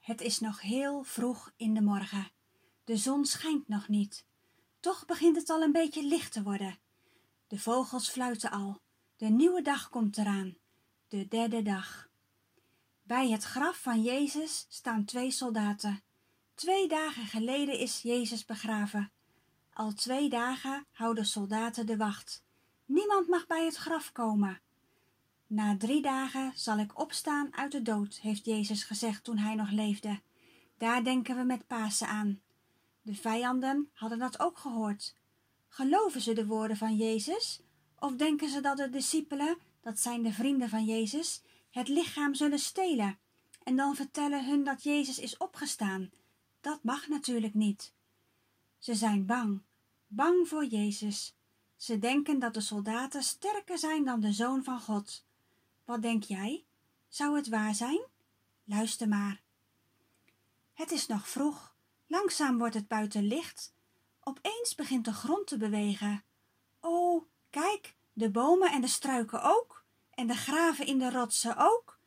Het is nog heel vroeg in de morgen. De zon schijnt nog niet. Toch begint het al een beetje licht te worden. De vogels fluiten al. De nieuwe dag komt eraan. De derde dag. Bij het graf van Jezus staan 2 soldaten. 2 dagen geleden is Jezus begraven. Al 2 dagen houden soldaten de wacht. Niemand mag bij het graf komen. Na 3 dagen zal ik opstaan uit de dood, heeft Jezus gezegd toen hij nog leefde. Daar denken we met Pasen aan. De vijanden hadden dat ook gehoord. Geloven ze de woorden van Jezus? Of denken ze dat de discipelen, dat zijn de vrienden van Jezus, het lichaam zullen stelen en dan vertellen hun dat Jezus is opgestaan? Dat mag natuurlijk niet. Ze zijn bang, bang voor Jezus. Ze denken dat de soldaten sterker zijn dan de Zoon van God. Wat denk jij? Zou het waar zijn? Luister maar. Het is nog vroeg. Langzaam wordt het buiten licht. Opeens begint de grond te bewegen. Oh, kijk, de bomen en de struiken ook. En de graven in de rotsen ook.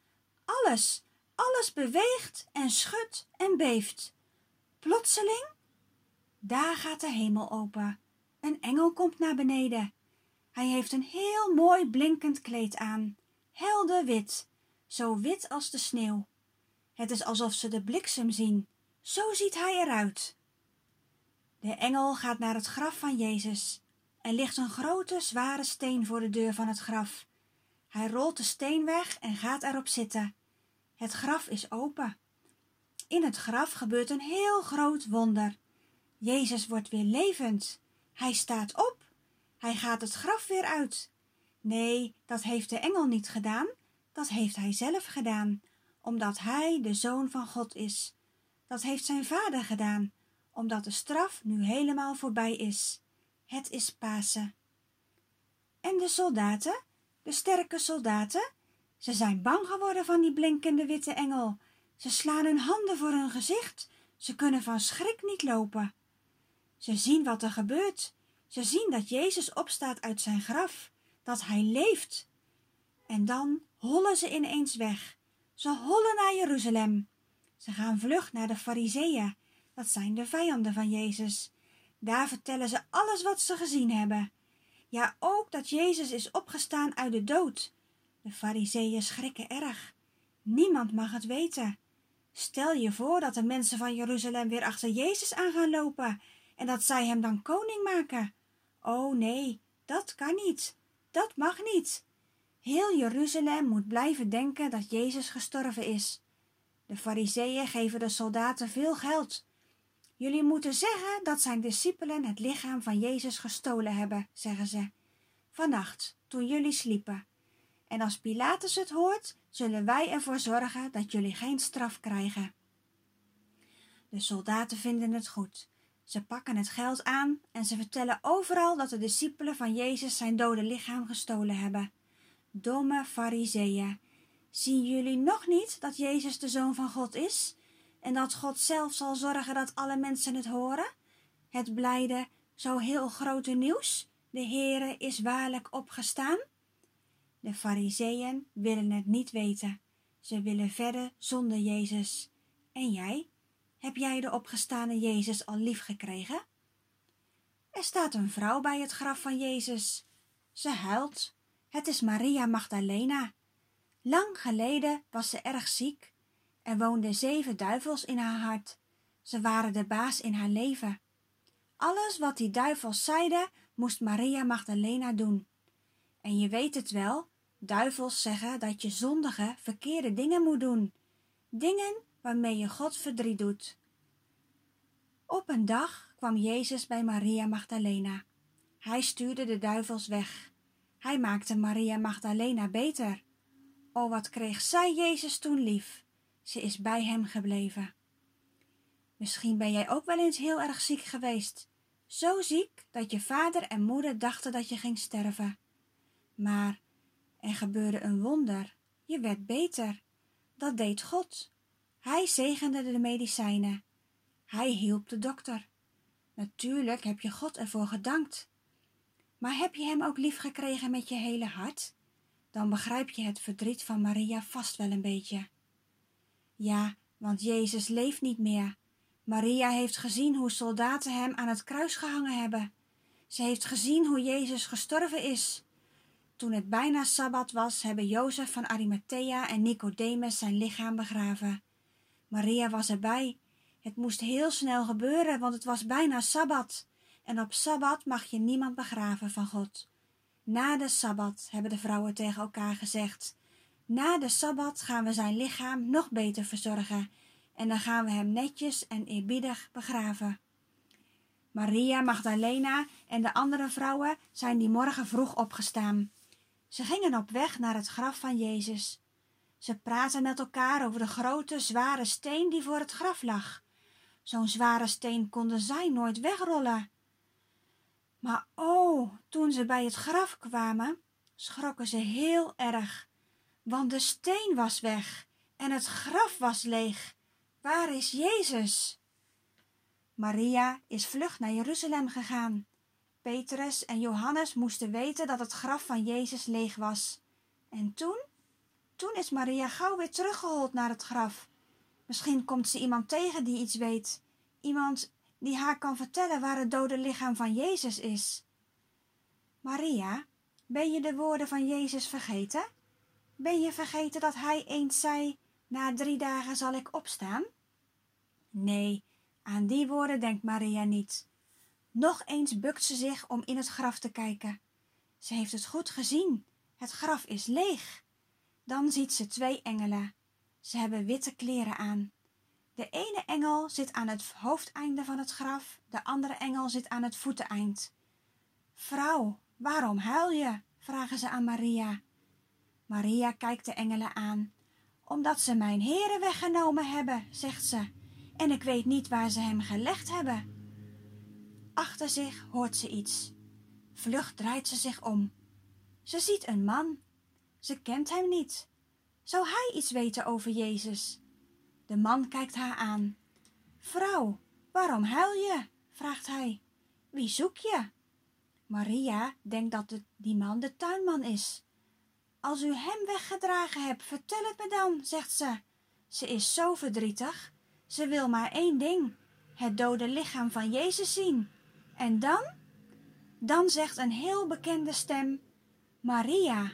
Alles beweegt en schudt en beeft. Plotseling, daar gaat de hemel open. Een engel komt naar beneden. Hij heeft een heel mooi blinkend kleed aan. Helder wit, zo wit als de sneeuw. Het is alsof ze de bliksem zien. Zo ziet hij eruit. De engel gaat naar het graf van Jezus. Er ligt een grote, zware steen voor de deur van het graf. Hij rolt de steen weg en gaat erop zitten. Het graf is open. In het graf gebeurt een heel groot wonder. Jezus wordt weer levend. Hij staat op. Hij gaat het graf weer uit. Nee, dat heeft de engel niet gedaan. Dat heeft hij zelf gedaan, omdat hij de Zoon van God is. Dat heeft zijn Vader gedaan, omdat de straf nu helemaal voorbij is. Het is Pasen. En de soldaten, de sterke soldaten, ze zijn bang geworden van die blinkende witte engel. Ze slaan hun handen voor hun gezicht. Ze kunnen van schrik niet lopen. Ze zien wat er gebeurt. Ze zien dat Jezus opstaat uit zijn graf, dat hij leeft. En dan hollen ze ineens weg. Ze hollen naar Jeruzalem. Ze gaan vlug naar de Farizeeën. Dat zijn de vijanden van Jezus. Daar vertellen ze alles wat ze gezien hebben. Ja, ook dat Jezus is opgestaan uit de dood. De Farizeeën schrikken erg. Niemand mag het weten. Stel je voor dat de mensen van Jeruzalem weer achter Jezus aan gaan lopen en dat zij hem dan koning maken. Oh nee, dat kan niet. Dat mag niet. Heel Jeruzalem moet blijven denken dat Jezus gestorven is. De Farizeeën geven de soldaten veel geld. Jullie moeten zeggen dat zijn discipelen het lichaam van Jezus gestolen hebben, zeggen ze. Vannacht, toen jullie sliepen. En als Pilatus het hoort, zullen wij ervoor zorgen dat jullie geen straf krijgen. De soldaten vinden het goed. Ze pakken het geld aan en ze vertellen overal dat de discipelen van Jezus zijn dode lichaam gestolen hebben. Domme Farizeeën, zien jullie nog niet dat Jezus de Zoon van God is en dat God zelf zal zorgen dat alle mensen het horen? Het blijde, zo heel grote nieuws, de Heere is waarlijk opgestaan? De Farizeeën willen het niet weten. Ze willen verder zonder Jezus. En jij? Heb jij de opgestane Jezus al lief gekregen? Er staat een vrouw bij het graf van Jezus. Ze huilt. Het is Maria Magdalena. Lang geleden was ze erg ziek. Er woonden 7 duivels in haar hart. Ze waren de baas in haar leven. Alles wat die duivels zeiden, moest Maria Magdalena doen. En je weet het wel, duivels zeggen dat je zondige, verkeerde dingen moet doen. Dingen waarmee je God verdriet doet. Op een dag kwam Jezus bij Maria Magdalena. Hij stuurde de duivels weg. Hij maakte Maria Magdalena beter. O, wat kreeg zij Jezus toen lief. Ze is bij hem gebleven. Misschien ben jij ook wel eens heel erg ziek geweest. Zo ziek dat je vader en moeder dachten dat je ging sterven. Maar er gebeurde een wonder. Je werd beter. Dat deed God. Hij zegende de medicijnen. Hij hielp de dokter. Natuurlijk heb je God ervoor gedankt. Maar heb je hem ook lief gekregen met je hele hart? Dan begrijp je het verdriet van Maria vast wel een beetje. Ja, want Jezus leeft niet meer. Maria heeft gezien hoe soldaten hem aan het kruis gehangen hebben. Ze heeft gezien hoe Jezus gestorven is. Toen het bijna Sabbat was, hebben Jozef van Arimathea en Nicodemus zijn lichaam begraven. Maria was erbij. Het moest heel snel gebeuren, want het was bijna Sabbat. En op Sabbat mag je niemand begraven van God. Na de Sabbat, hebben de vrouwen tegen elkaar gezegd. Na de Sabbat gaan we zijn lichaam nog beter verzorgen. En dan gaan we hem netjes en eerbiedig begraven. Maria Magdalena en de andere vrouwen zijn die morgen vroeg opgestaan. Ze gingen op weg naar het graf van Jezus. Ze praten met elkaar over de grote, zware steen die voor het graf lag. Zo'n zware steen konden zij nooit wegrollen. Maar toen ze bij het graf kwamen, schrokken ze heel erg. Want de steen was weg en het graf was leeg. Waar is Jezus? Maria is vlug naar Jeruzalem gegaan. Petrus en Johannes moesten weten dat het graf van Jezus leeg was. En toen is Maria gauw weer teruggehold naar het graf. Misschien komt ze iemand tegen die iets weet. Iemand die haar kan vertellen waar het dode lichaam van Jezus is. Maria, ben je de woorden van Jezus vergeten? Ben je vergeten dat hij eens zei, na 3 dagen zal ik opstaan? Nee, aan die woorden denkt Maria niet. Nog eens bukt ze zich om in het graf te kijken. Ze heeft het goed gezien. Het graf is leeg. Dan ziet ze 2 engelen. Ze hebben witte kleren aan. De ene engel zit aan het hoofdeinde van het graf, de andere engel zit aan het voeteneind. Vrouw, waarom huil je? Vragen ze aan Maria. Maria kijkt de engelen aan. Omdat ze mijn Heere weggenomen hebben, zegt ze, en ik weet niet waar ze hem gelegd hebben. Achter zich hoort ze iets. Vlug draait ze zich om. Ze ziet een man. Ze kent hem niet. Zou hij iets weten over Jezus? De man kijkt haar aan. Vrouw, waarom huil je? Vraagt hij. Wie zoek je? Maria denkt dat die man de tuinman is. Als u hem weggedragen hebt, vertel het me dan, zegt ze. Ze is zo verdrietig. Ze wil maar 1 ding. Het dode lichaam van Jezus zien. En dan? Dan zegt een heel bekende stem. Maria.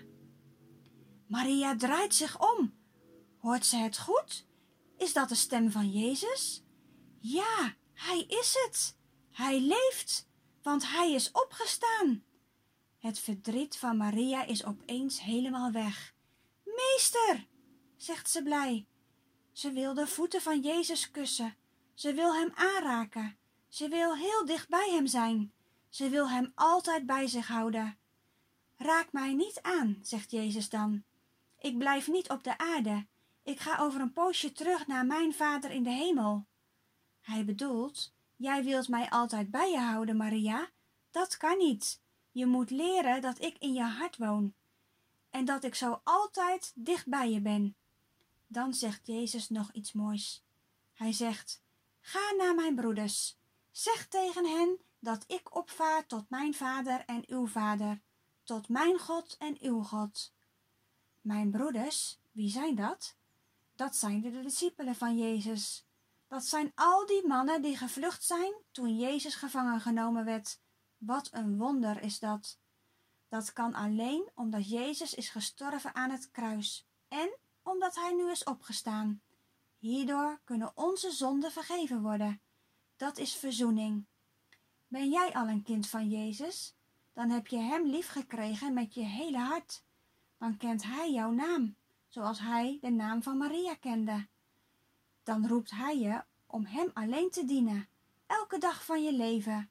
Maria draait zich om. Hoort ze het goed? Is dat de stem van Jezus? Ja, hij is het. Hij leeft, want hij is opgestaan. Het verdriet van Maria is opeens helemaal weg. Meester, zegt ze blij. Ze wil de voeten van Jezus kussen. Ze wil hem aanraken. Ze wil heel dicht bij hem zijn. Ze wil hem altijd bij zich houden. Raak mij niet aan, zegt Jezus dan. Ik blijf niet op de aarde. Ik ga over een poosje terug naar mijn Vader in de hemel. Hij bedoelt, jij wilt mij altijd bij je houden, Maria. Dat kan niet. Je moet leren dat ik in je hart woon. En dat ik zo altijd dicht bij je ben. Dan zegt Jezus nog iets moois. Hij zegt, ga naar mijn broeders. Zeg tegen hen dat ik opvaar tot mijn Vader en uw Vader. Tot mijn God en uw God. Mijn broeders, wie zijn dat? Dat zijn de discipelen van Jezus. Dat zijn al die mannen die gevlucht zijn toen Jezus gevangen genomen werd. Wat een wonder is dat. Dat kan alleen omdat Jezus is gestorven aan het kruis en omdat hij nu is opgestaan. Hierdoor kunnen onze zonden vergeven worden. Dat is verzoening. Ben jij al een kind van Jezus? Dan heb je hem lief gekregen met je hele hart. Dan kent hij jouw naam, zoals hij de naam van Maria kende. Dan roept hij je om hem alleen te dienen, elke dag van je leven.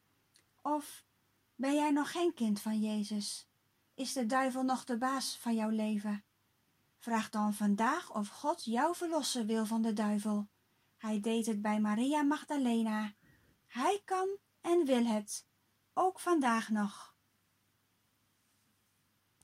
Of ben jij nog geen kind van Jezus? Is de duivel nog de baas van jouw leven? Vraag dan vandaag of God jou verlossen wil van de duivel. Hij deed het bij Maria Magdalena. Hij kan en wil het, ook vandaag nog.